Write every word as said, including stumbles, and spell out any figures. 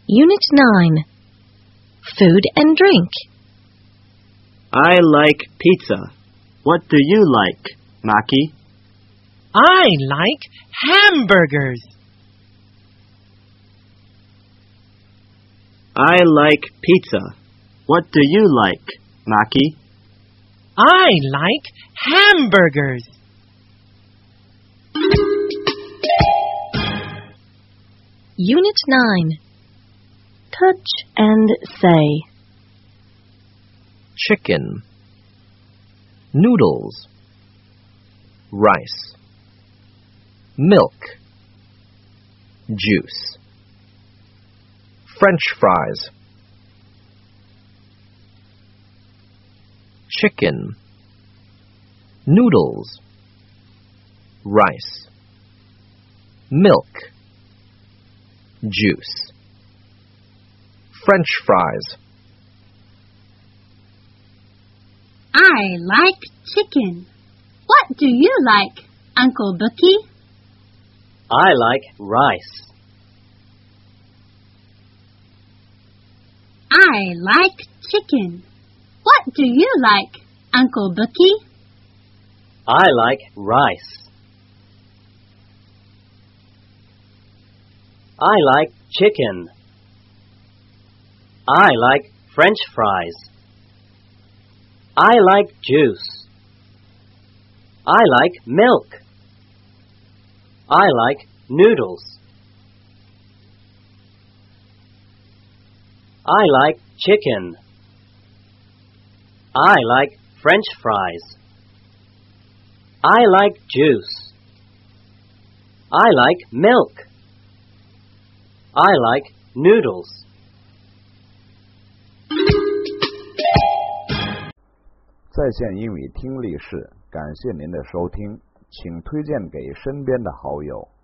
Unit nine. Food and drink. I like pizza. What do you like, Maki? I like hamburgers. I like pizza. What do you like, Maki? I like hamburgers. Unit nine. Touch and say. Chicken, noodles, rice, milk, juice, French fries, chicken, noodles, rice, milk, juice, French fries. I like chicken. What do you like, Uncle Bookie? I like rice. I like chicken. What do you like, Uncle Bookie? I like rice. I like chicken. I like French fries. I like juice. I like milk. I like noodles. I like chicken. I like French fries. I like juice. I like milk. I like noodles. 在线英语听力室，感谢您的收听，请推荐给身边的好友。